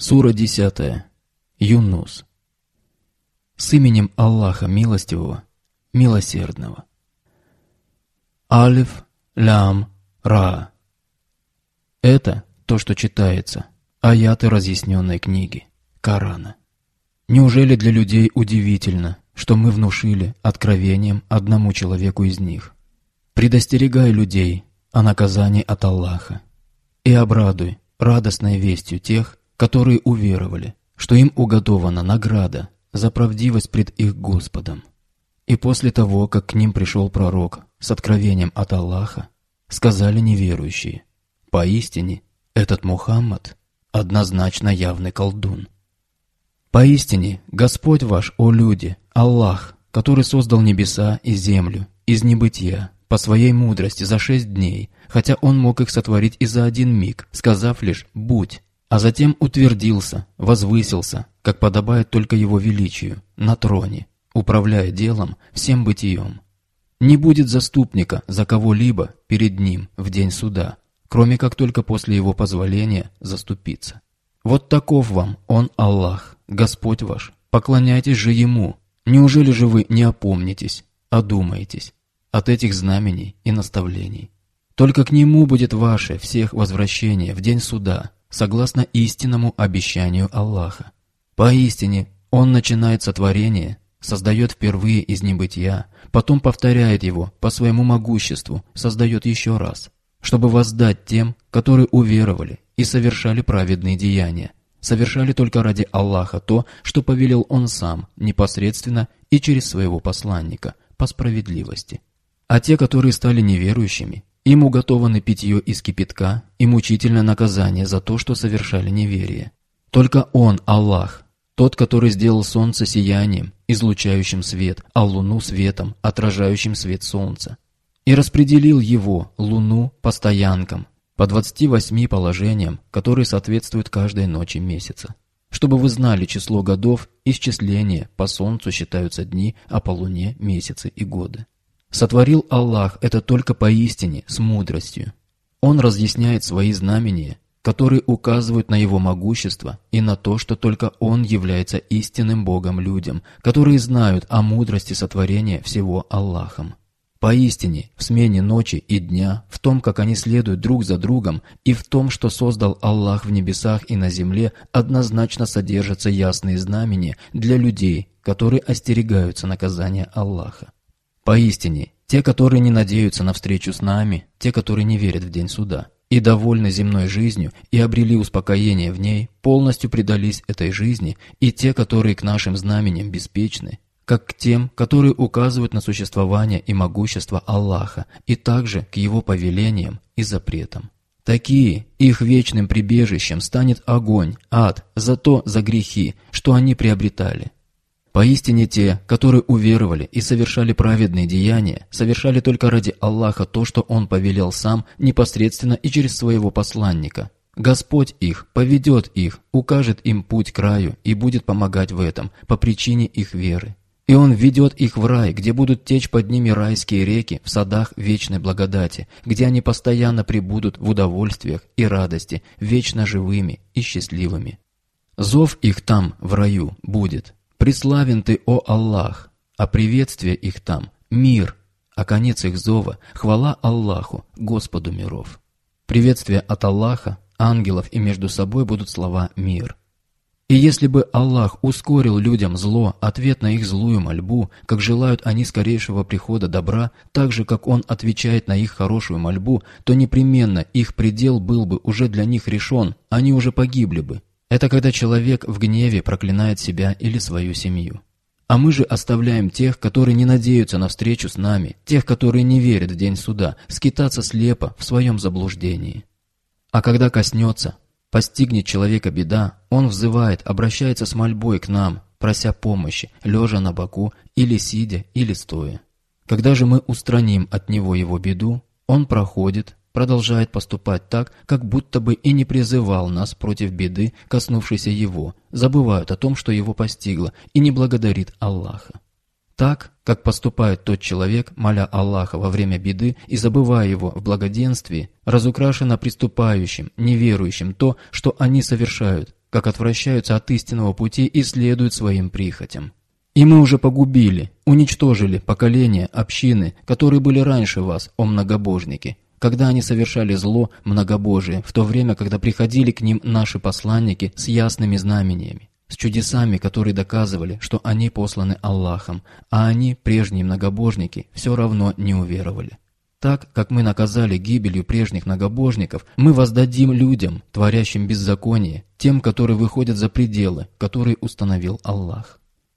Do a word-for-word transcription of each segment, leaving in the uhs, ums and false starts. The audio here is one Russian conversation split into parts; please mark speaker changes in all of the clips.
Speaker 1: Сура десятая. Юнус. С именем Аллаха Милостивого, Милосердного. Алиф, Лям, Ра. Это то, что читается, аяты разъясненной книги, Корана. Неужели для людей удивительно, что мы внушили откровением одному человеку из них? Предостерегай людей о наказании от Аллаха и обрадуй радостной вестью тех, которые уверовали, что им уготована награда за правдивость пред их Господом. И после того, как к ним пришел пророк с откровением от Аллаха, сказали неверующие: «Поистине, этот Мухаммад однозначно явный колдун». Поистине, Господь ваш, о люди, Аллах, который создал небеса и землю из небытия по своей мудрости за шесть дней, хотя Он мог их сотворить и за один миг, сказав лишь «будь», а затем утвердился, возвысился, как подобает только Его величию, на троне, управляя делом всем бытием. Не будет заступника за кого-либо перед Ним в день суда, кроме как только после Его позволения заступиться. Вот таков вам Он, Аллах, Господь ваш, поклоняйтесь же Ему. Неужели же вы не опомнитесь, одумаетесь от этих знамений и наставлений? Только к Нему будет ваше всех возвращение в день суда, согласно истинному обещанию Аллаха. Поистине, Он начинает сотворение, создает впервые из небытия, потом повторяет его по своему могуществу, создает еще раз, чтобы воздать тем, которые уверовали и совершали праведные деяния, совершали только ради Аллаха то, что повелел Он Сам, непосредственно и через своего посланника, по справедливости. А те, которые стали неверующими, им уготованы питье из кипятка и мучительное наказание за то, что совершали неверие. Только Он, Аллах, тот, который сделал солнце сиянием, излучающим свет, а луну светом, отражающим свет солнца, и распределил его, луну, по стоянкам, по двадцати восьми положениям, которые соответствуют каждой ночи месяца. Чтобы вы знали число годов, исчисления по солнцу считаются дни, а по луне – месяцы и годы. Сотворил Аллах это только поистине, с мудростью. Он разъясняет свои знамения, которые указывают на Его могущество и на то, что только Он является истинным Богом людям, которые знают о мудрости сотворения всего Аллахом. Поистине, в смене ночи и дня, в том, как они следуют друг за другом, и в том, что создал Аллах в небесах и на земле, однозначно содержатся ясные знамения для людей, которые остерегаются наказания Аллаха. Поистине, те, которые не надеются на встречу с нами, те, которые не верят в день суда, и довольны земной жизнью и обрели успокоение в ней, полностью предались этой жизни, и те, которые к нашим знамениям беспечны, как к тем, которые указывают на существование и могущество Аллаха, и также к Его повелениям и запретам. Такие, их вечным прибежищем станет огонь, ад, за то, за грехи, что они приобретали. Поистине те, которые уверовали и совершали праведные деяния, совершали только ради Аллаха то, что Он повелел Сам непосредственно и через своего посланника. Господь их поведет их, укажет им путь к раю и будет помогать в этом по причине их веры. И Он введет их в рай, где будут течь под ними райские реки в садах вечной благодати, где они постоянно пребудут в удовольствиях и радости, вечно живыми и счастливыми. Зов их там, в раю, будет: «Преславен Ты, о Аллах», а приветствие их там – «Мир», а конец их зова – «Хвала Аллаху, Господу миров». Приветствие от Аллаха, ангелов и между собой будут слова «Мир». И если бы Аллах ускорил людям зло, ответ на их злую мольбу, как желают они скорейшего прихода добра, так же, как Он отвечает на их хорошую мольбу, то непременно их предел был бы уже для них решен, они уже погибли бы. Это когда человек в гневе проклинает себя или свою семью. А мы же оставляем тех, которые не надеются на встречу с нами, тех, которые не верят в день суда, скитаться слепо в своем заблуждении. А когда коснется, постигнет человека беда, он взывает, обращается с мольбой к нам, прося помощи, лежа на боку или сидя, или стоя. Когда же мы устраним от него его беду, он проходит, продолжает поступать так, как будто бы и не призывал нас против беды, коснувшейся его, забывает о том, что его постигло, и не благодарит Аллаха. Так, как поступает тот человек, моля Аллаха во время беды и забывая его в благоденствии, разукрашено приступающим, неверующим то, что они совершают, как отвращаются от истинного пути и следуют своим прихотям. И мы уже погубили, уничтожили поколения, общины, которые были раньше вас, о многобожники, когда они совершали зло, многобожие, в то время, когда приходили к ним наши посланники с ясными знамениями, с чудесами, которые доказывали, что они посланы Аллахом, а они, прежние многобожники, все равно не уверовали. Так, как мы наказали гибелью прежних многобожников, мы воздадим людям, творящим беззаконие, тем, которые выходят за пределы, которые установил Аллах.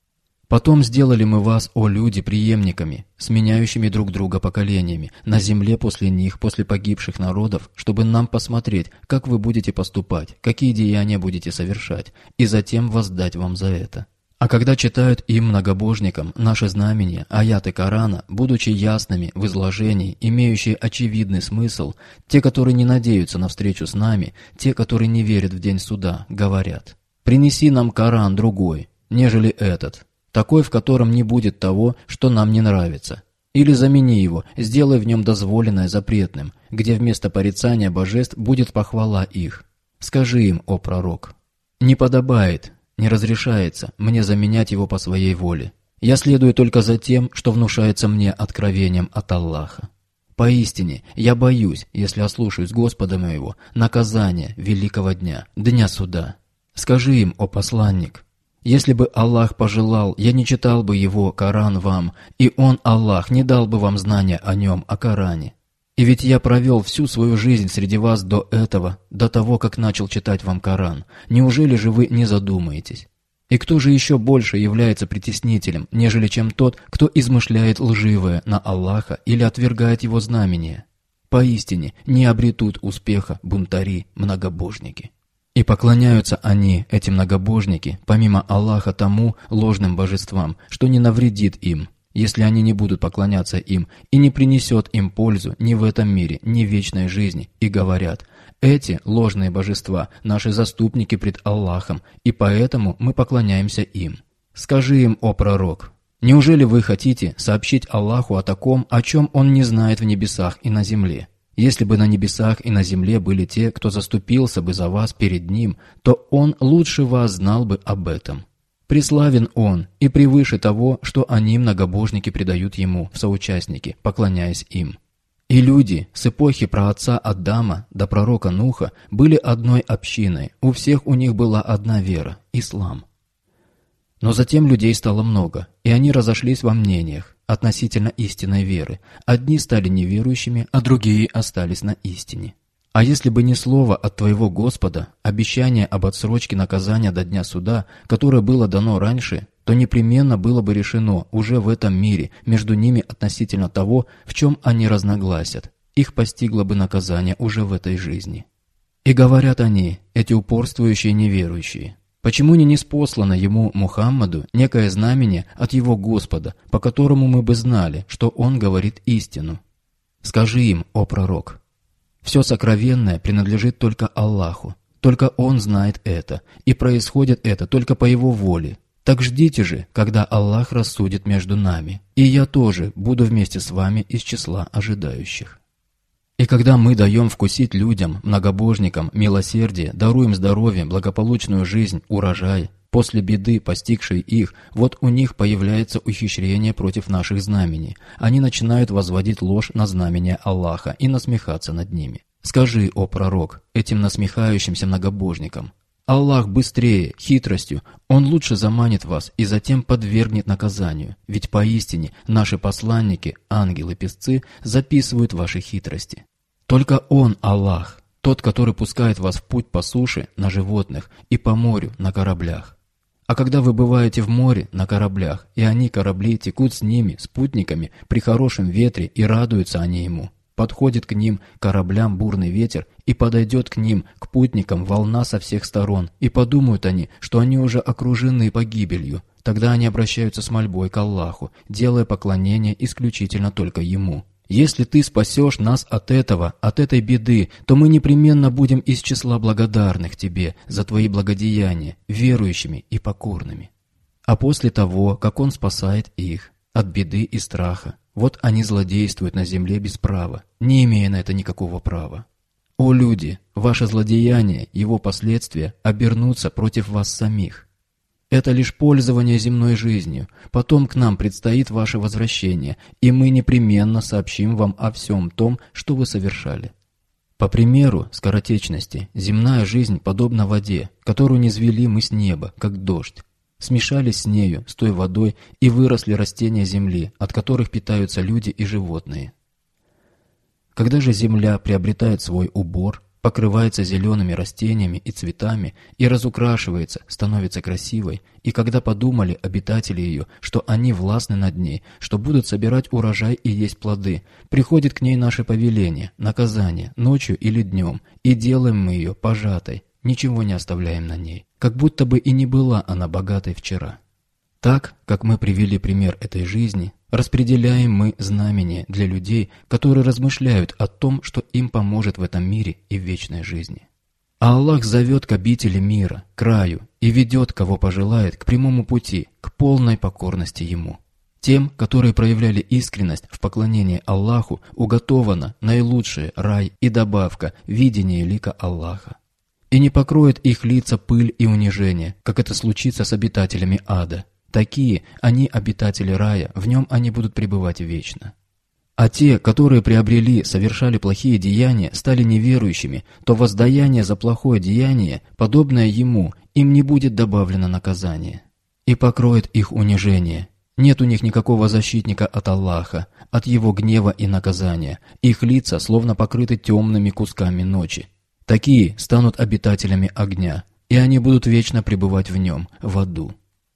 Speaker 1: Потом сделали мы вас, о люди, преемниками, сменяющими друг друга поколениями, на земле после них, после погибших народов, чтобы нам посмотреть, как вы будете поступать, какие деяния будете совершать, и затем воздать вам за это. А когда читают им, многобожникам, наши знамения, аяты Корана, будучи ясными в изложении, имеющие очевидный смысл, те, которые не надеются на встречу с нами, те, которые не верят в день суда, говорят: «Принеси нам Коран другой, нежели этот, такой, в котором не будет того, что нам не нравится. Или замени его, сделай в нем дозволенное запретным, где вместо порицания божеств будет похвала их. Скажи им, о пророк, не подобает, не разрешается мне заменять его по своей воле. Я следую только за тем, что внушается мне откровением от Аллаха. Поистине, я боюсь, если ослушаюсь Господа моего, наказания великого дня, дня суда. Скажи им, о посланник, если бы Аллах пожелал, я не читал бы его, Коран, вам, и он, Аллах, не дал бы вам знания о нем, о Коране. И ведь я провел всю свою жизнь среди вас до этого, до того, как начал читать вам Коран. Неужели же вы не задумаетесь? И кто же еще больше является притеснителем, нежели чем тот, кто измышляет лживое на Аллаха или отвергает его знамения? Поистине не обретут успеха бунтари, многобожники. И поклоняются они, эти многобожники, помимо Аллаха тому ложным божествам, что не навредит им, если они не будут поклоняться им, и не принесет им пользу ни в этом мире, ни в вечной жизни, и говорят: эти ложные божества – наши заступники пред Аллахом, и поэтому мы поклоняемся им. Скажи им, о пророк, неужели вы хотите сообщить Аллаху о таком, о чем Он не знает в небесах и на земле? Если бы на небесах и на земле были те, кто заступился бы за вас перед Ним, то Он лучше вас знал бы об этом. Преславен Он и превыше того, что они, многобожники, предают Ему в соучастники, поклоняясь им. И люди с эпохи праотца Адама до пророка Нуха были одной общиной, у всех у них была одна вера – ислам. Но затем людей стало много, и они разошлись во мнениях относительно истинной веры. Одни стали неверующими, а другие остались на истине. А если бы не слово от твоего Господа, обещание об отсрочке наказания до дня суда, которое было дано раньше, то непременно было бы решено уже в этом мире между ними относительно того, в чем они разногласят. Их постигло бы наказание уже в этой жизни. И говорят они, эти упорствующие неверующие: почему не ниспослано ему, Мухаммаду, некое знамение от его Господа, по которому мы бы знали, что он говорит истину? Скажи им, о пророк, все сокровенное принадлежит только Аллаху, только Он знает это, и происходит это только по Его воле. Так ждите же, когда Аллах рассудит между нами, и я тоже буду вместе с вами из числа ожидающих. И когда мы даем вкусить людям, многобожникам, милосердие, даруем здоровье, благополучную жизнь, урожай, после беды, постигшей их, вот у них появляется ухищрение против наших знамений. Они начинают возводить ложь на знамения Аллаха и насмехаться над ними. Скажи, о пророк, этим насмехающимся многобожникам: Аллах быстрее, хитростью, Он лучше заманит вас и затем подвергнет наказанию, ведь поистине наши посланники, ангелы-песцы, записывают ваши хитрости. Только Он, Аллах, тот, который пускает вас в путь по суше, на животных, и по морю, на кораблях. А когда вы бываете в море, на кораблях, и они, корабли, текут с ними, спутниками, при хорошем ветре, и радуются они ему, подходит к ним, кораблям, бурный ветер, и подойдет к ним, к путникам, волна со всех сторон, и подумают они, что они уже окружены погибелью. Тогда они обращаются с мольбой к Аллаху, делая поклонение исключительно только Ему. Если Ты спасешь нас от этого, от этой беды, то мы непременно будем из числа благодарных Тебе за Твои благодеяния, верующими и покорными. А после того, как Он спасает их от беды и страха, вот они злодействуют на земле без права, не имея на это никакого права. О люди, ваше злодеяние, его последствия обернутся против вас самих. Это лишь пользование земной жизнью, потом к нам предстоит ваше возвращение, и мы непременно сообщим вам о всем том, что вы совершали. По примеру скоротечности, земная жизнь подобна воде, которую низвели мы с неба, как дождь. Смешались с нею, с той водой, и выросли растения земли, от которых питаются люди и животные. Когда же земля приобретает свой убор, покрывается зелеными растениями и цветами и разукрашивается, становится красивой, и когда подумали обитатели ее, что они властны над ней, что будут собирать урожай и есть плоды, приходит к ней наше повеление, наказание, ночью или днем, и делаем мы ее пожатой, ничего не оставляем на ней, как будто бы и не была она богатой вчера. Так, как мы привели пример этой жизни, распределяем мы знамения для людей, которые размышляют о том, что им поможет в этом мире и в вечной жизни. А Аллах зовет к обители мира, к раю, и ведет, кого пожелает, к прямому пути, к полной покорности Ему. Тем, которые проявляли искренность в поклонении Аллаху, уготовано наилучшее рай и добавка видения лика Аллаха. И не покроет их лица пыль и унижение, как это случится с обитателями ада. Такие, они обитатели рая, в нем они будут пребывать вечно. А те, которые приобрели, совершали плохие деяния, стали неверующими, то воздаяние за плохое деяние, подобное ему, им не будет добавлено наказание. И покроет их унижение. Нет у них никакого защитника от Аллаха, от его гнева и наказания. Их лица словно покрыты темными кусками ночи. Такие станут обитателями огня, и они будут вечно пребывать в нем, в аду.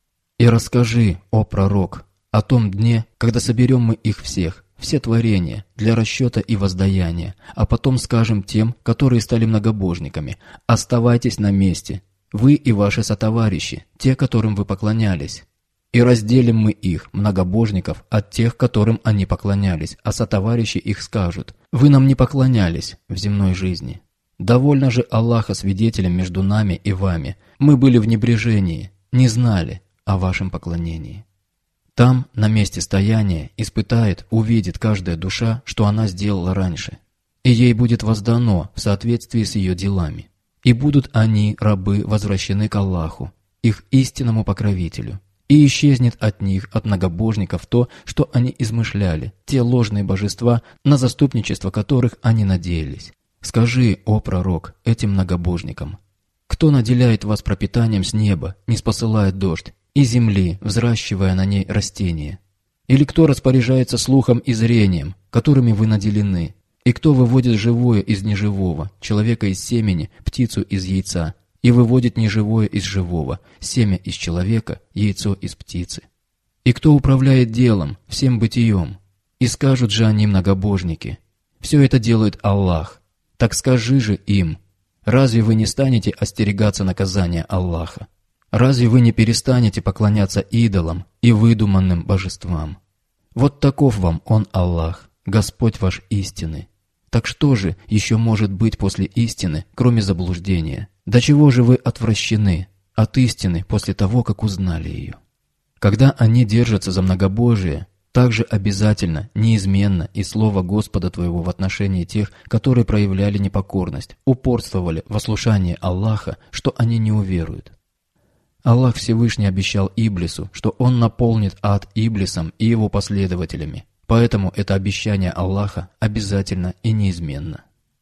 Speaker 1: И расскажи, о пророк, о том дне, когда соберем мы их всех, все творения, для расчета и воздаяния, а потом скажем тем, которые стали многобожниками: оставайтесь на месте, вы и ваши сотоварищи, те, которым вы поклонялись. И разделим мы их, многобожников, от тех, которым они поклонялись, а сотоварищи их скажут: вы нам не поклонялись в земной жизни. Довольно же Аллаха свидетелем между нами и вами, мы были в небрежении, не знали о вашем поклонении. Там, на месте стояния, испытает, увидит каждая душа, что она сделала раньше, и ей будет воздано в соответствии с ее делами. И будут они, рабы, возвращены к Аллаху, их истинному покровителю, и исчезнет от них, от многобожников, то, что они измышляли, те ложные божества, на заступничество которых они надеялись. Скажи, о пророк, этим многобожникам: кто наделяет вас пропитанием с неба, не спосылает дождь, и земли, взращивая на ней растения? Или кто распоряжается слухом и зрением, которыми вы наделены? И кто выводит живое из неживого, человека из семени, птицу из яйца, и выводит неживое из живого, семя из человека, яйцо из птицы? И кто управляет делом, всем бытием? И скажут же они, многобожники: все это делает Аллах. Так скажи же им: разве вы не станете остерегаться наказания Аллаха? Разве вы не перестанете поклоняться идолам и выдуманным божествам? Вот таков вам Он, Аллах, Господь ваш истины. Так что же еще может быть после истины, кроме заблуждения? До чего же вы отвращены от истины после того, как узнали ее? Когда они держатся за многобожие, также обязательно, неизменно и слово Господа твоего в отношении тех, которые проявляли непокорность, упорствовали в ослушании Аллаха, что они не уверуют. Аллах Всевышний обещал Иблису, что он наполнит ад Иблисом и его последователями, поэтому это обещание Аллаха обязательно и неизменно.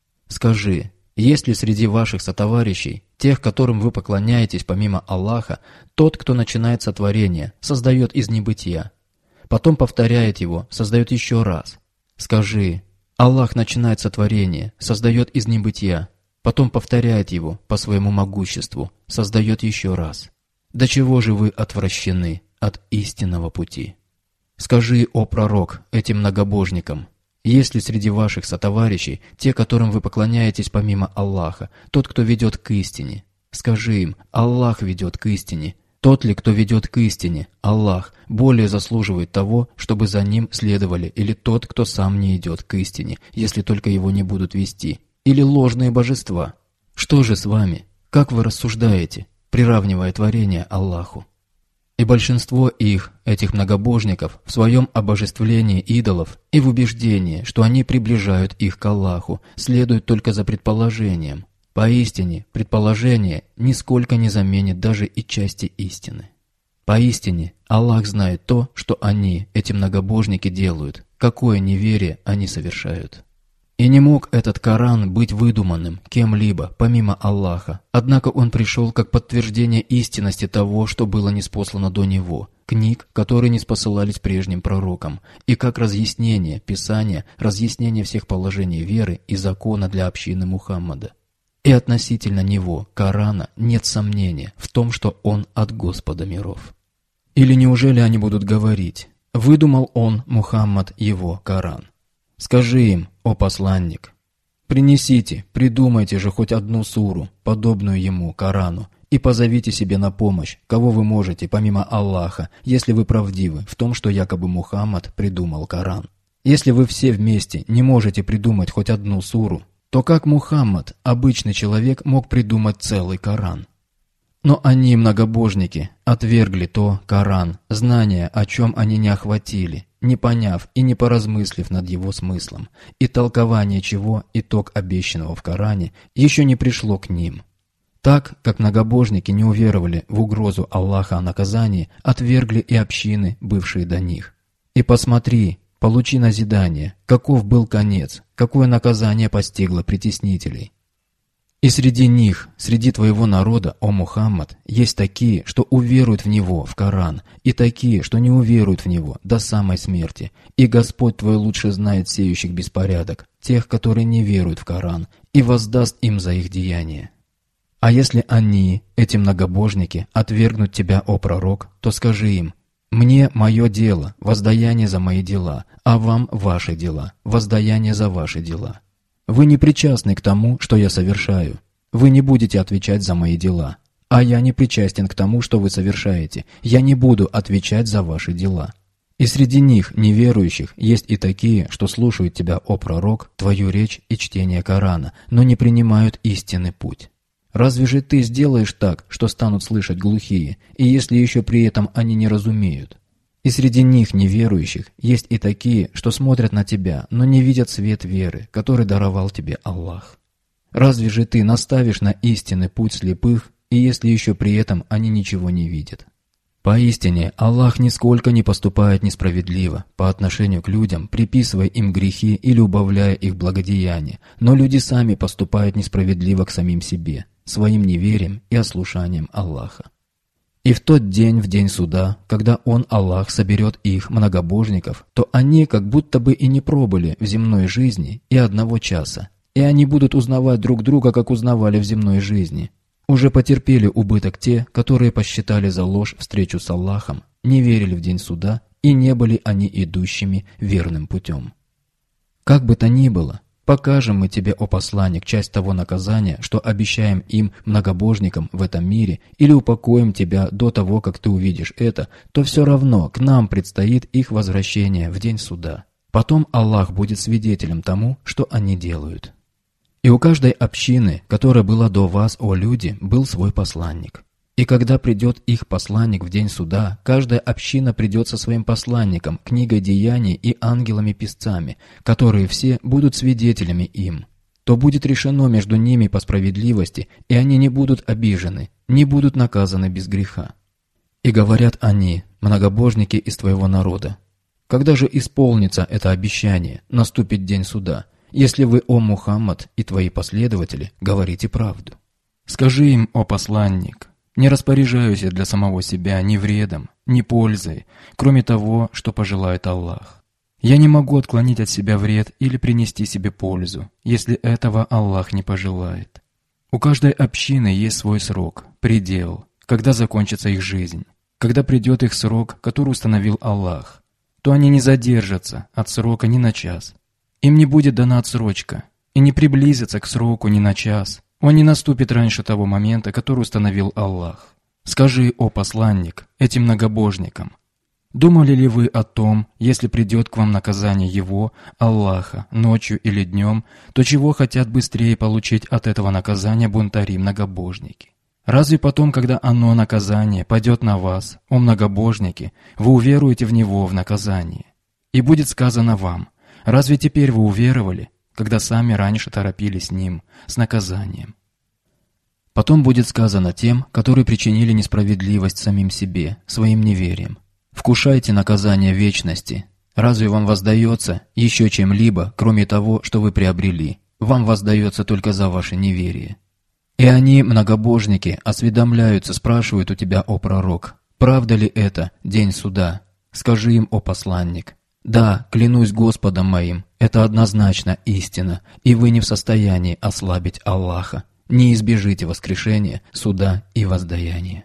Speaker 1: Скажи, есть ли среди ваших сотоварищей, тех, которым вы поклоняетесь помимо Аллаха, тот, кто начинает сотворение, создает из небытия, потом повторяет его, создает еще раз? Скажи, Аллах начинает сотворение, создает из небытия, потом повторяет его по своему могуществу, создает еще раз. До чего же вы отвращены от истинного пути? Скажи, о пророк, этим многобожникам: есть ли среди ваших сотоварищей те, которым вы поклоняетесь помимо Аллаха, тот, кто ведет к истине? Скажи им: Аллах ведет к истине. Тот ли, кто ведет к истине, Аллах, более заслуживает того, чтобы за ним следовали, или тот, кто сам не идет к истине, если только его не будут вести, или ложные божества? Что же с вами? Как вы рассуждаете, приравнивая творение Аллаху? И большинство их, этих многобожников, в своем обожествлении идолов и в убеждении, что они приближают их к Аллаху, следуют только за предположением. Поистине, предположение нисколько не заменит даже и части истины. Поистине, Аллах знает то, что они, эти многобожники, делают, какое неверие они совершают. И не мог этот Коран быть выдуманным кем-либо, помимо Аллаха, однако он пришел как подтверждение истинности того, что было ниспослано до него, книг, которые не спосылались прежним пророкам, и как разъяснение, писание, разъяснение всех положений веры и закона для общины Мухаммада. И относительно него, Корана, нет сомнения в том, что он от Господа миров. Или неужели они будут говорить: «Выдумал он, Мухаммад, его Коран»? Скажи им, о посланник, принесите, придумайте же хоть одну суру, подобную ему, Корану, и позовите себе на помощь, кого вы можете, помимо Аллаха, если вы правдивы в том, что якобы Мухаммад придумал Коран. Если вы все вместе не можете придумать хоть одну суру, то как Мухаммад, обычный человек, мог придумать целый Коран? Но они, многобожники, отвергли то Коран, знания, о чем они не охватили, не поняв и не поразмыслив над его смыслом, и толкование чего итог обещанного в Коране еще не пришло к ним. Так, как многобожники не уверовали в угрозу Аллаха о наказании, отвергли и общины, бывшие до них. И посмотри, получи назидание, каков был конец, какое наказание постигло притеснителей. И среди них, среди твоего народа, о Мухаммад, есть такие, что уверуют в него, в Коран, и такие, что не уверуют в него до самой смерти. И Господь твой лучше знает сеющих беспорядок, тех, которые не веруют в Коран, и воздаст им за их деяния. А если они, эти многобожники, отвергнут тебя, о пророк, то скажи им: «Мне мое дело, воздаяние за мои дела, а вам ваши дела, воздаяние за ваши дела». Вы не причастны к тому, что я совершаю. Вы не будете отвечать за мои дела. А я не причастен к тому, что вы совершаете. Я не буду отвечать за ваши дела. И среди них, неверующих, есть и такие, что слушают тебя, о пророк, твою речь и чтение Корана, но не принимают истинный путь. Разве же ты сделаешь так, что станут слышать глухие, и если еще при этом они не разумеют? И среди них, неверующих, есть и такие, что смотрят на тебя, но не видят свет веры, который даровал тебе Аллах. Разве же ты наставишь на истинный путь слепых, и если еще при этом они ничего не видят? Поистине, Аллах нисколько не поступает несправедливо по отношению к людям, приписывая им грехи или убавляя их благодеяния, но люди сами поступают несправедливо к самим себе, своим неверием и ослушанием Аллаха. И в тот день, в день суда, когда Он, Аллах, соберет их, многобожников, то они как будто бы и не пробыли в земной жизни и одного часа, и они будут узнавать друг друга, как узнавали в земной жизни. Уже потерпели убыток те, которые посчитали за ложь встречу с Аллахом, не верили в день суда, и не были они идущими верным путем. Как бы то ни было, покажем мы тебе, о посланник, часть того наказания, что обещаем им, многобожникам, в этом мире, или упокоим тебя до того, как ты увидишь это, то все равно к нам предстоит их возвращение в день суда. Потом Аллах будет свидетелем тому, что они делают. И у каждой общины, которая была до вас, о люди, был свой посланник. И когда придет их посланник в день суда, каждая община придет со своим посланником, книгой деяний и ангелами-писцами, которые все будут свидетелями им. То будет решено между ними по справедливости, и они не будут обижены, не будут наказаны без греха. И говорят они, многобожники из твоего народа: когда же исполнится это обещание, наступит день суда, если вы, о Мухаммад, и твои последователи, говорите правду? Скажи им, о посланник: не распоряжаюсь я для самого себя ни вредом, ни пользой, кроме того, что пожелает Аллах. Я не могу отклонить от себя вред или принести себе пользу, если этого Аллах не пожелает. У каждой общины есть свой срок, предел, когда закончится их жизнь. Когда придет их срок, который установил Аллах, то они не задержатся от срока ни на час. Им не будет дана отсрочка, и не приблизятся к сроку ни на час. Он не наступит раньше того момента, который установил Аллах. Скажи, о посланник, этим многобожникам: думали ли вы о том, если придет к вам наказание Его, Аллаха, ночью или днем, то чего хотят быстрее получить от этого наказания бунтари-многобожники? Разве потом, когда оно, наказание, падет на вас, о многобожники, вы уверуете в него в наказание? И будет сказано вам, разве теперь вы уверовали, когда сами раньше торопились с ним, с наказанием? Потом будет сказано тем, которые причинили несправедливость самим себе, своим неверием. Вкушайте наказание вечности. Разве вам воздается еще чем-либо, кроме того, что вы приобрели? Вам воздается только за ваше неверие. И они, многобожники, осведомляются, спрашивают у тебя, о пророк, правда ли это, день суда? Скажи им, о посланник. Да, клянусь Господом моим, это однозначно истина, и вы не в состоянии ослабить Аллаха. Не избежите воскрешения, суда и воздаяния.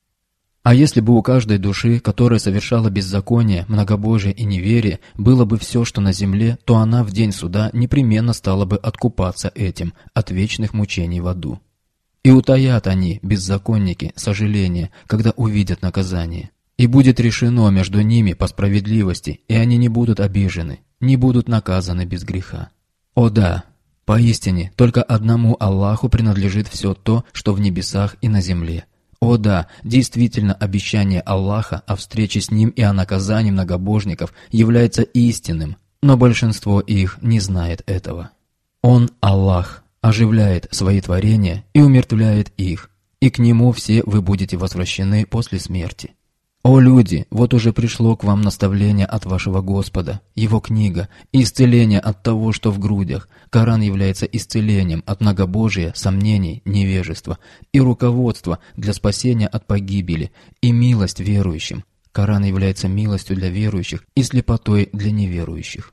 Speaker 1: А если бы у каждой души, которая совершала беззаконие, многобожие и неверие, было бы все, что на земле, то она в день суда непременно стала бы откупаться этим от вечных мучений в аду. И утаят они, беззаконники, сожаление, когда увидят наказание. И будет решено между ними по справедливости, и они не будут обижены, не будут наказаны без греха. О да! Поистине, только одному Аллаху принадлежит все то, что в небесах и на земле. О да, действительно обещание Аллаха о встрече с Ним и о наказании многобожников является истинным, но большинство их не знает этого. Он, Аллах, оживляет свои творения и умертвляет их, и к Нему все вы будете возвращены после смерти. О люди, вот уже пришло к вам наставление от вашего Господа, Его книга, и исцеление от того, что в грудях. Коран является исцелением от многобожия, сомнений, невежества, и руководство для спасения от погибели, и милость верующим. Коран является милостью для верующих и слепотой для неверующих.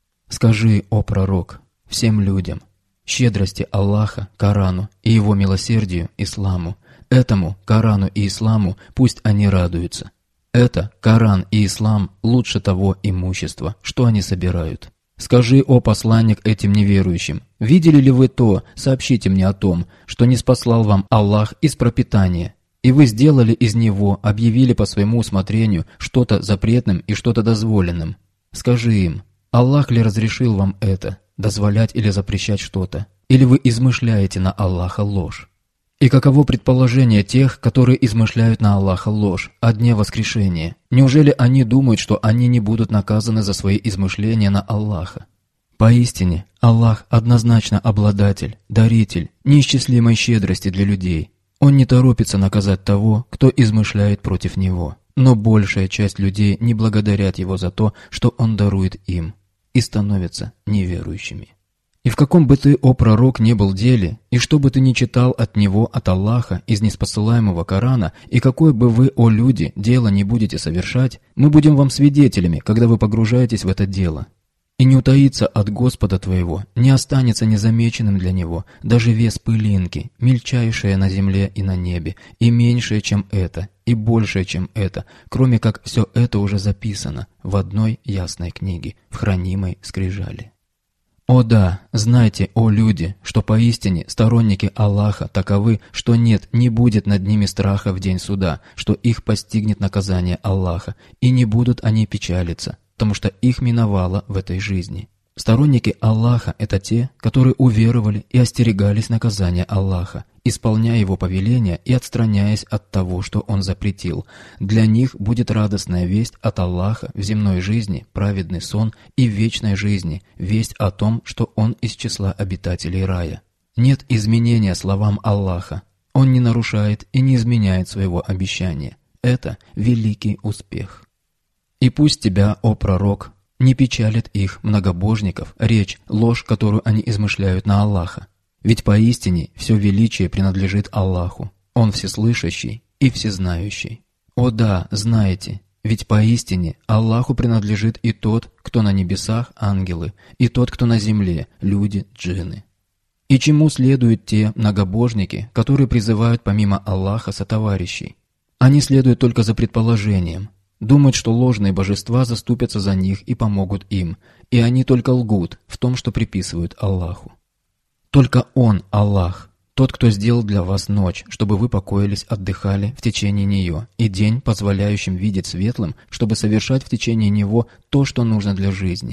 Speaker 1: Скажи, о пророк, всем людям, щедрости Аллаха, Корану и Его милосердию, Исламу, этому, Корану и Исламу, пусть они радуются. Это, Коран и Ислам, лучше того имущества, что они собирают. Скажи, о посланник, этим неверующим, видели ли вы то, сообщите мне о том, что не спаслал вам Аллах из пропитания, и вы сделали из него, объявили по своему усмотрению что-то запретным и что-то дозволенным. Скажи им, Аллах ли разрешил вам это, дозволять или запрещать что-то, или вы измышляете на Аллаха ложь? И каково предположение тех, которые измышляют на Аллаха ложь о дне воскрешения? Неужели они думают, что они не будут наказаны за свои измышления на Аллаха? Поистине, Аллах однозначно обладатель, даритель, неисчислимой щедрости для людей. Он не торопится наказать того, кто измышляет против Него. Но большая часть людей не благодарят Его за то, что Он дарует им, и становятся неверующими. И в каком бы ты, о пророк, не был деле, и что бы ты ни читал от него, от Аллаха, из неспосылаемого Корана, и какое бы вы, о люди, дело не будете совершать, мы будем вам свидетелями, когда вы погружаетесь в это дело. И не утаится от Господа твоего, не останется незамеченным для Него даже вес пылинки, мельчайшая на земле и на небе, и меньшее, чем это, и большее, чем это, кроме как все это уже записано в одной ясной книге, в хранимой скрижали. О да, знайте, о люди, что поистине сторонники Аллаха таковы, что нет, не будет над ними страха в день суда, что их постигнет наказание Аллаха, и не будут они печалиться, потому что их миновало в этой жизни. Сторонники Аллаха – это те, которые уверовали и остерегались наказания Аллаха, исполняя Его повеления и отстраняясь от того, что Он запретил. Для них будет радостная весть от Аллаха в земной жизни, праведный сон, и в вечной жизни, весть о том, что Он из числа обитателей рая. Нет изменения словам Аллаха. Он не нарушает и не изменяет своего обещания. Это великий успех. И пусть тебя, о пророк, не печалит их, многобожников, речь, ложь, которую они измышляют на Аллаха. Ведь поистине все величие принадлежит Аллаху. Он всеслышащий и всезнающий. О да, знаете, ведь поистине Аллаху принадлежит и тот, кто на небесах, ангелы, и тот, кто на земле, люди, джинны. И чему следуют те многобожники, которые призывают помимо Аллаха сотоварищей? Они следуют только за предположением. Думают, что ложные божества заступятся за них и помогут им, и они только лгут в том, что приписывают Аллаху. Только Он, Аллах, тот, кто сделал для вас ночь, чтобы вы покоились, отдыхали в течение нее, и день, позволяющим видеть светлым, чтобы совершать в течение него то, что нужно для жизни.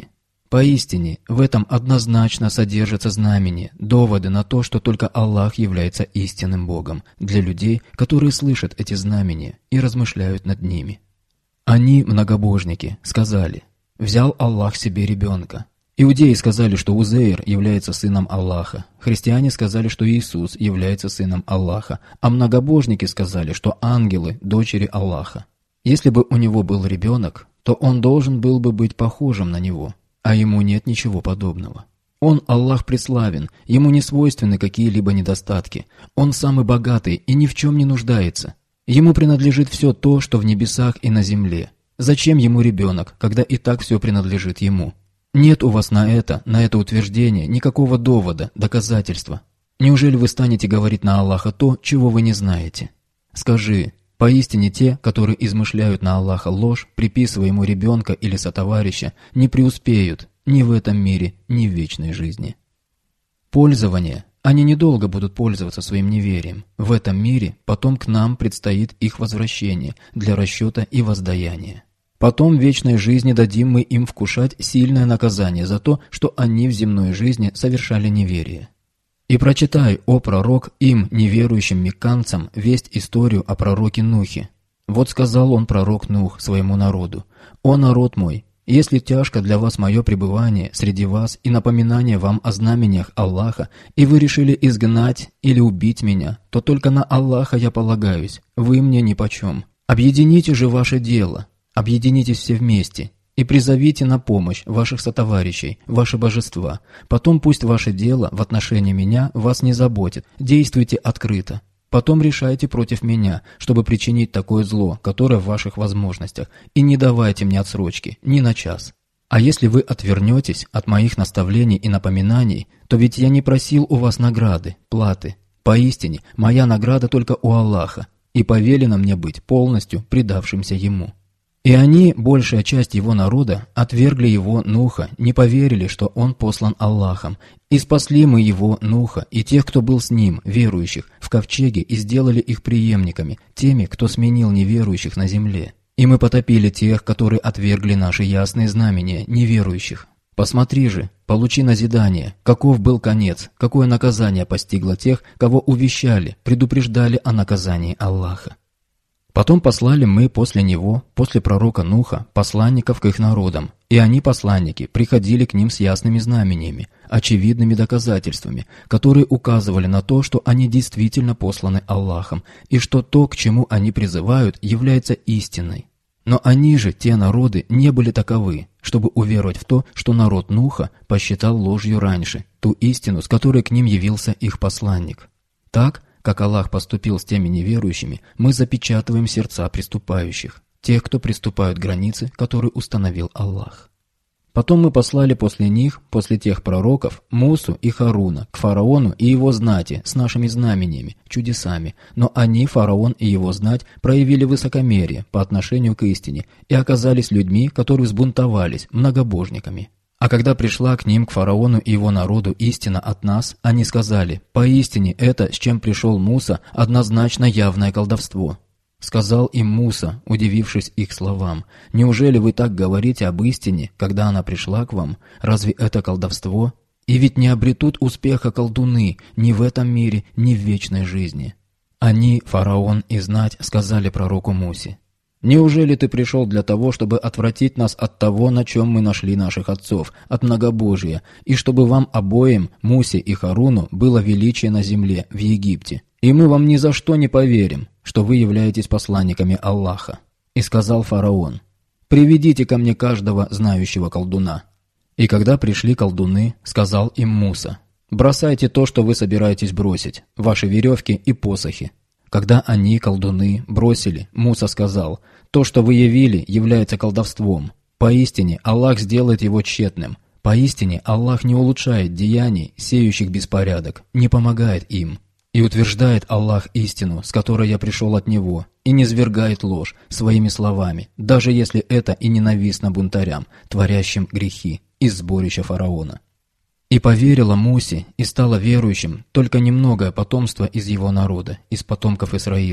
Speaker 1: Поистине, в этом однозначно содержатся знамения, доводы на то, что только Аллах является истинным Богом для людей, которые слышат эти знамения и размышляют над ними. Они, многобожники, сказали: «Взял Аллах себе ребенка». Иудеи сказали, что Узейр является сыном Аллаха, христиане сказали, что Иисус является сыном Аллаха, а многобожники сказали, что ангелы – дочери Аллаха. Если бы у него был ребенок, то он должен был бы быть похожим на него, а ему нет ничего подобного. Он, Аллах, преславен, ему не свойственны какие-либо недостатки, он самый богатый и ни в чем не нуждается. Ему принадлежит все то, что в небесах и на земле. Зачем ему ребенок, когда и так все принадлежит ему? Нет у вас на это, на это утверждение никакого довода, доказательства. Неужели вы станете говорить на Аллаха то, чего вы не знаете? Скажи, поистине те, которые измышляют на Аллаха ложь, приписывая ему ребенка или сотоварища, не преуспеют ни в этом мире, ни в вечной жизни. Пользование. Они недолго будут пользоваться своим неверием. В этом мире потом к нам предстоит их возвращение для расчета и воздаяния. Потом в вечной жизни дадим мы им вкушать сильное наказание за то, что они в земной жизни совершали неверие. И прочитай, о пророк, им, неверующим мекканцам, весть историю о пророке Нухе. Вот сказал он, пророк Нух, своему народу: «О народ мой, если тяжко для вас мое пребывание среди вас и напоминание вам о знамениях Аллаха, и вы решили изгнать или убить меня, то только на Аллаха я полагаюсь, вы мне нипочем. Объедините же ваше дело». Объединитесь все вместе и призовите на помощь ваших сотоварищей, ваши божества. Потом пусть ваше дело в отношении меня вас не заботит, действуйте открыто. Потом решайте против меня, чтобы причинить такое зло, которое в ваших возможностях, и не давайте мне отсрочки ни на час. А если вы отвернетесь от моих наставлений и напоминаний, то ведь я не просил у вас награды, платы. Поистине, моя награда только у Аллаха, и повелено мне быть полностью предавшимся Ему». И они, большая часть его народа, отвергли его, Нуха, не поверили, что он послан Аллахом, и спасли мы его, Нуха, и тех, кто был с ним, верующих, в ковчеге, и сделали их преемниками, теми, кто сменил неверующих на земле. И мы потопили тех, которые отвергли наши ясные знамения, неверующих. Посмотри же, получи назидание, каков был конец, какое наказание постигло тех, кого увещали, предупреждали о наказании Аллаха. Потом послали мы после него, после пророка Нуха, посланников к их народам, и они, посланники, приходили к ним с ясными знамениями, очевидными доказательствами, которые указывали на то, что они действительно посланы Аллахом, и что то, к чему они призывают, является истиной. Но они же, те народы, не были таковы, чтобы уверовать в то, что народ Нуха посчитал ложью раньше, ту истину, с которой к ним явился их посланник. Так, как Аллах поступил с теми неверующими, мы запечатываем сердца приступающих, тех, кто приступают к границе, которые установил Аллах. Потом мы послали после них, после тех пророков, Мусу и Харуна, к фараону и его знати с нашими знамениями, чудесами, но они, фараон и его знать, проявили высокомерие по отношению к истине и оказались людьми, которые взбунтовались, многобожниками. А когда пришла к ним, к фараону и его народу, истина от нас, они сказали: «Поистине это, с чем пришел Муса, однозначно явное колдовство». Сказал им Муса, удивившись их словам: «Неужели вы так говорите об истине, когда она пришла к вам? Разве это колдовство? И ведь не обретут успеха колдуны ни в этом мире, ни в вечной жизни». Они, фараон и знать, сказали пророку Мусе: «Неужели ты пришел для того, чтобы отвратить нас от того, на чем мы нашли наших отцов, от многобожия, и чтобы вам обоим, Мусе и Харуну, было величие на земле, в Египте? И мы вам ни за что не поверим, что вы являетесь посланниками Аллаха». И сказал фараон: «Приведите ко мне каждого знающего колдуна». И когда пришли колдуны, сказал им Муса: «Бросайте то, что вы собираетесь бросить, ваши веревки и посохи». Когда они, колдуны, бросили, Муса сказал: «То, что вы явили, является колдовством. Поистине Аллах сделает его тщетным. Поистине Аллах не улучшает деяний, сеющих беспорядок, не помогает им. И утверждает Аллах истину, с которой я пришел от Него, и не низвергает ложь своими словами, даже если это и ненавистно бунтарям, творящим грехи, из сборища фараона». И поверила Мусе, и стала верующим только немногое потомство из его народа, из потомков Исраила.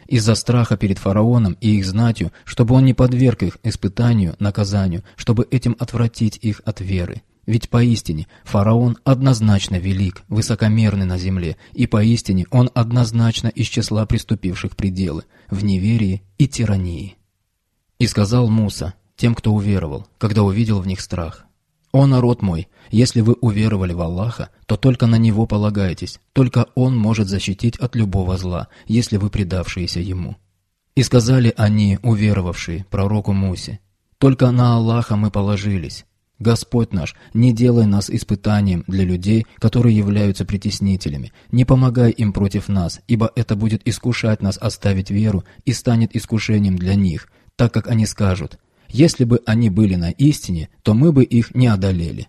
Speaker 1: из-за страха перед фараоном и их знатью, чтобы он не подверг их испытанию, наказанию, чтобы этим отвратить их от веры. Ведь поистине фараон однозначно велик, высокомерный на земле, и поистине он однозначно из числа приступивших пределы, в неверии и тирании. И сказал Муса тем, кто уверовал, когда увидел в них страх: «О народ мой, если вы уверовали в Аллаха, то только на Него полагайтесь, только Он может защитить от любого зла, если вы предавшиеся Ему». И сказали они, уверовавшие, пророку Мусе: «Только на Аллаха мы положились. Господь наш, не делай нас испытанием для людей, которые являются притеснителями, не помогай им против нас, ибо это будет искушать нас оставить веру и станет искушением для них, так как они скажут: если бы они были на истине, то мы бы их не одолели.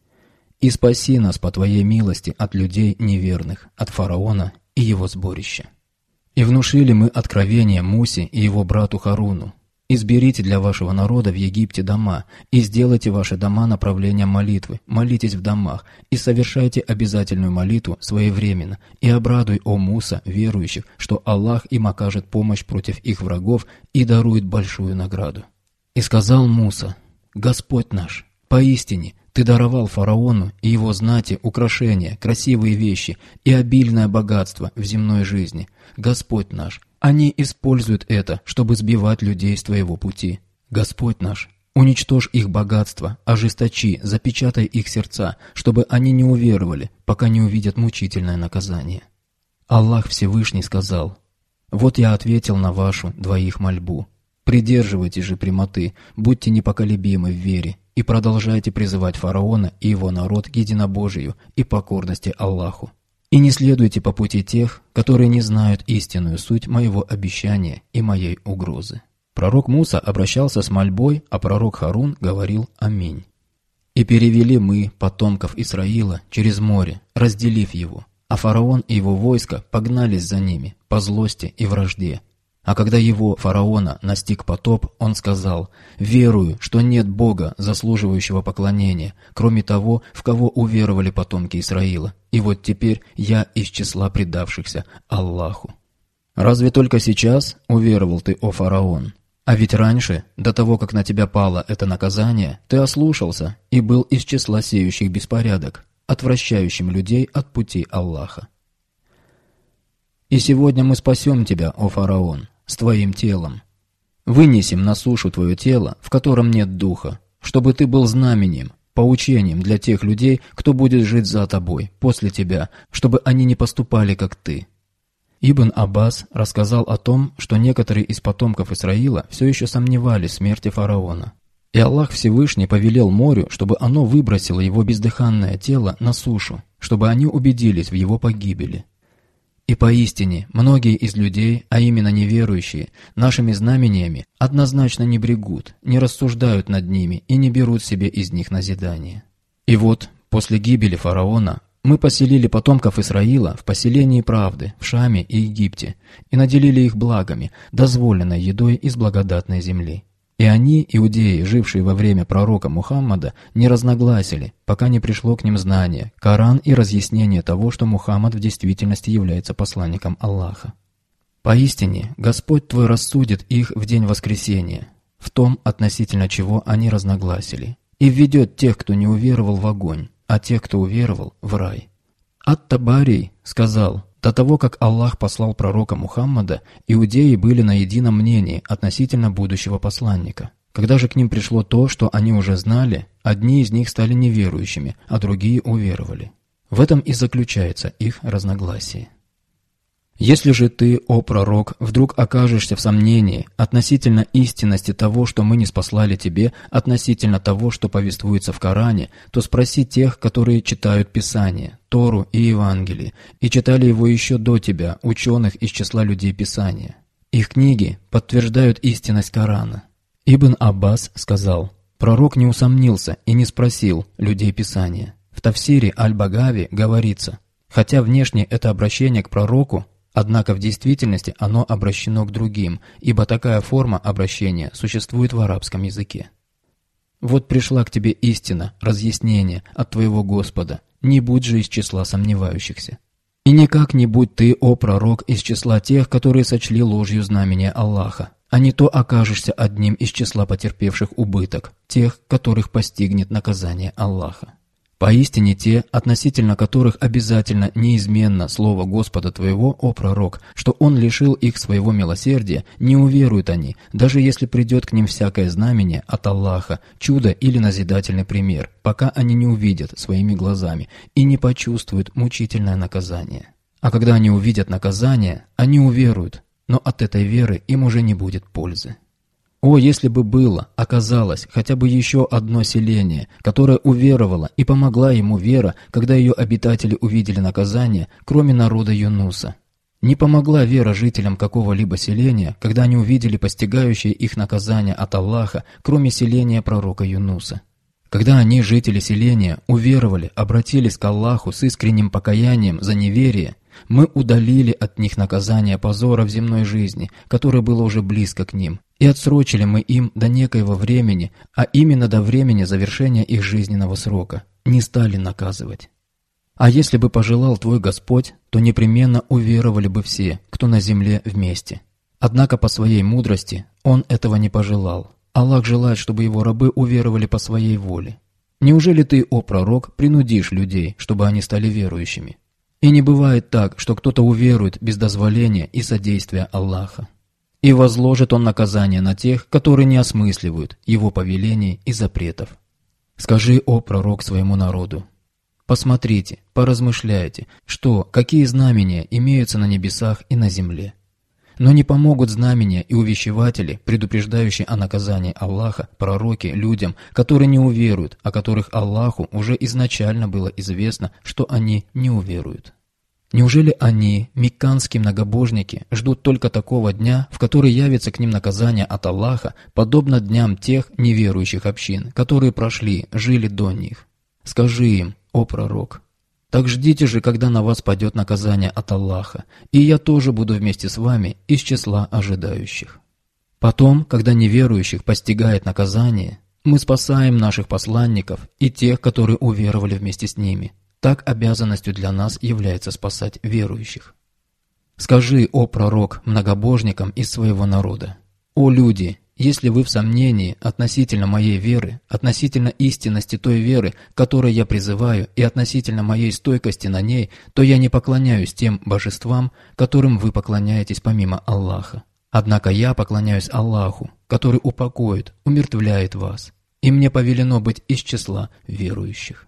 Speaker 1: И спаси нас по Твоей милости от людей неверных, от фараона и его сборища». И внушили мы откровение Мусе и его брату Харуну: «Изберите для вашего народа в Египте дома, и сделайте ваши дома направлением молитвы, молитесь в домах, и совершайте обязательную молитву своевременно, и обрадуй, о Муса, верующих, что Аллах им окажет помощь против их врагов и дарует большую награду». И сказал Муса: «Господь наш, поистине Ты даровал фараону и его знати украшения, красивые вещи и обильное богатство в земной жизни. Господь наш, они используют это, чтобы сбивать людей с Твоего пути. Господь наш, уничтожь их богатство, ожесточи, запечатай их сердца, чтобы они не уверовали, пока не увидят мучительное наказание». Аллах Всевышний сказал: «Вот я ответил на вашу двоих мольбу. Придерживайтесь же прямоты, будьте непоколебимы в вере и продолжайте призывать фараона и его народ к единобожию и покорности Аллаху. И не следуйте по пути тех, которые не знают истинную суть моего обещания и моей угрозы». Пророк Муса обращался с мольбой, а пророк Харун говорил «Аминь». «И перевели мы потомков Исраила через море, разделив его, а фараон и его войско погнались за ними по злости и вражде. А когда его, фараона, настиг потоп, он сказал: «Верую, что нет Бога, заслуживающего поклонения, кроме того, в кого уверовали потомки Исраила, и вот теперь я из числа предавшихся Аллаху». Разве только сейчас уверовал ты, о фараон? А ведь раньше, до того, как на тебя пало это наказание, ты ослушался и был из числа сеющих беспорядок, отвращающим людей от пути Аллаха. И сегодня мы спасем тебя, о фараон, с твоим телом. Вынесем на сушу твое тело, в котором нет духа, чтобы ты был знамением, поучением для тех людей, кто будет жить за тобой, после тебя, чтобы они не поступали, как ты». Ибн Аббас рассказал о том, что некоторые из потомков Исраила все еще сомневались в смерти фараона. И Аллах Всевышний повелел морю, чтобы оно выбросило его бездыханное тело на сушу, чтобы они убедились в его погибели. И поистине, многие из людей, а именно неверующие, нашими знамениями однозначно не брегут, не рассуждают над ними и не берут себе из них назидание. И вот, после гибели фараона, мы поселили потомков Исраила в поселении правды, в Шаме и Египте, и наделили их благами, дозволенной едой из благодатной земли. И они, иудеи, жившие во время пророка Мухаммада, не разногласили, пока не пришло к ним знание, Коран и разъяснение того, что Мухаммад в действительности является посланником Аллаха. Поистине, Господь твой рассудит их в день воскресения, в том, относительно чего они разногласили, и введет тех, кто не уверовал, в огонь, а тех, кто уверовал, в рай. Ат-Табарий сказал: «До того, как Аллах послал пророка Мухаммада, иудеи были на едином мнении относительно будущего посланника. Когда же к ним пришло то, что они уже знали, одни из них стали неверующими, а другие уверовали. В этом и заключается их разногласие. Если же ты, о пророк, вдруг окажешься в сомнении относительно истинности того, что мы ниспослали тебе, относительно того, что повествуется в Коране, то спроси тех, которые читают Писание, Тору и Евангелие, и читали его еще до тебя, ученых из числа людей Писания. Их книги подтверждают истинность Корана». Ибн Аббас сказал: «Пророк не усомнился и не спросил людей Писания». В Тафсире Аль-Багави говорится: «Хотя внешне это обращение к пророку, однако в действительности оно обращено к другим, ибо такая форма обращения существует в арабском языке. Вот пришла к тебе истина, разъяснение от твоего Господа, не будь же из числа сомневающихся». И никак не будь ты, о пророк, из числа тех, которые сочли ложью знамение Аллаха, а не то окажешься одним из числа потерпевших убыток, тех, которых постигнет наказание Аллаха. Поистине те, относительно которых обязательно неизменно слово Господа твоего, о пророк, что Он лишил их своего милосердия, не уверуют они, даже если придет к ним всякое знамение от Аллаха, чудо или назидательный пример, пока они не увидят своими глазами и не почувствуют мучительное наказание. А когда они увидят наказание, они уверуют, но от этой веры им уже не будет пользы. О, если бы было, оказалось, хотя бы еще одно селение, которое уверовало и помогла ему вера, когда ее обитатели увидели наказание, кроме народа Юнуса. Не помогла вера жителям какого-либо селения, когда они увидели постигающее их наказание от Аллаха, кроме селения пророка Юнуса. Когда они, жители селения, уверовали, обратились к Аллаху с искренним покаянием за неверие, мы удалили от них наказание позора в земной жизни, которое было уже близко к ним, и отсрочили мы им до некоего времени, а именно до времени завершения их жизненного срока, не стали наказывать. А если бы пожелал твой Господь, то непременно уверовали бы все, кто на земле вместе. Однако по своей мудрости Он этого не пожелал. Аллах желает, чтобы Его рабы уверовали по своей воле. Неужели ты, о пророк, принудишь людей, чтобы они стали верующими? И не бывает так, что кто-то уверует без дозволения и содействия Аллаха. И возложит Он наказание на тех, которые не осмысливают Его повелений и запретов. Скажи, о пророк, своему народу: посмотрите, поразмышляйте, что, какие знамения имеются на небесах и на земле. Но не помогут знамения и увещеватели, предупреждающие о наказании Аллаха, пророки, людям, которые не уверуют, о которых Аллаху уже изначально было известно, что они не уверуют. Неужели они, мекканские многобожники, ждут только такого дня, в который явится к ним наказание от Аллаха, подобно дням тех неверующих общин, которые прошли, жили до них? Скажи им, о пророк: так ждите же, когда на вас падет наказание от Аллаха, и я тоже буду вместе с вами из числа ожидающих. Потом, когда неверующих постигает наказание, мы спасаем наших посланников и тех, которые уверовали вместе с ними. Так обязанностью для нас является спасать верующих. Скажи, о пророк, многобожникам из своего народа: о люди, если вы в сомнении относительно моей веры, относительно истинности той веры, к которой я призываю, и относительно моей стойкости на ней, то я не поклоняюсь тем божествам, которым вы поклоняетесь помимо Аллаха. Однако я поклоняюсь Аллаху, который упокоит, умертвляет вас, и мне повелено быть из числа верующих.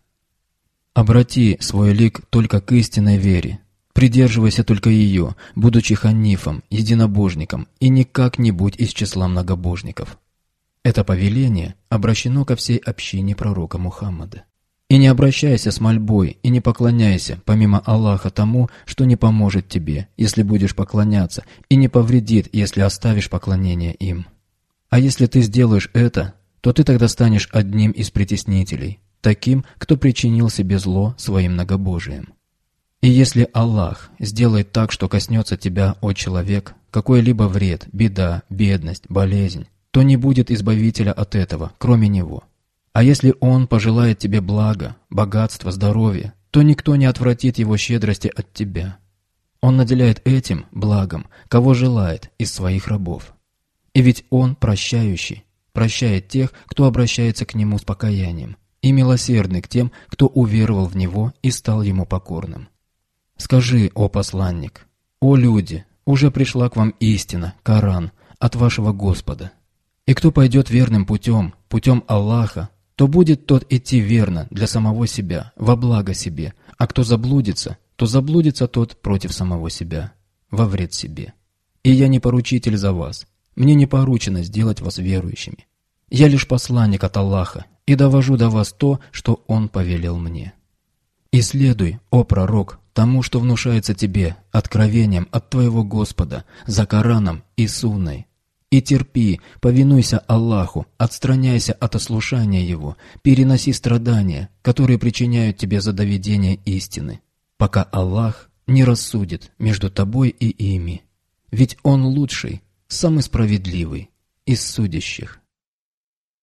Speaker 1: Обрати свой лик только к истинной вере. Придерживайся только ее, будучи ханифом, единобожником, и никак не будь из числа многобожников. Это повеление обращено ко всей общине пророка Мухаммада. И не обращайся с мольбой, и не поклоняйся, помимо Аллаха, тому, что не поможет тебе, если будешь поклоняться, и не повредит, если оставишь поклонение им. А если ты сделаешь это, то ты тогда станешь одним из притеснителей, таким, кто причинил себе зло своим многобожием. И если Аллах сделает так, что коснется тебя, о человек, какой-либо вред, беда, бедность, болезнь, то не будет избавителя от этого, кроме Него. А если Он пожелает тебе блага, богатства, здоровья, то никто не отвратит Его щедрости от тебя. Он наделяет этим благом, кого желает, из своих рабов. И ведь Он прощающий, прощает тех, кто обращается к Нему с покаянием, и милосердный к тем, кто уверовал в Него и стал Ему покорным. Скажи, о посланник: о люди, уже пришла к вам истина, Коран, от вашего Господа. И кто пойдет верным путем, путем Аллаха, то будет тот идти верно для самого себя, во благо себе, а кто заблудится, то заблудится тот против самого себя, во вред себе. И я не поручитель за вас, мне не поручено сделать вас верующими. Я лишь посланник от Аллаха, и довожу до вас то, что Он повелел мне. И следуй, о пророк, тому, что внушается тебе откровением от твоего Господа, за Кораном и Сунной. И терпи, повинуйся Аллаху, отстраняйся от ослушания Его, переноси страдания, которые причиняют тебе за доведение истины, пока Аллах не рассудит между тобой и ими. Ведь Он лучший, самый справедливый из судящих.